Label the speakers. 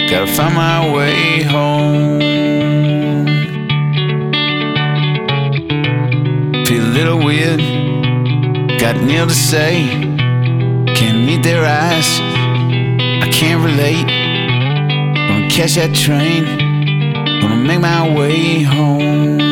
Speaker 1: Gotta find my way home. Feel a little weird, got nil to say. Can't meet their eyes, I can't relate. Gonna catch that train, gonna make my way home.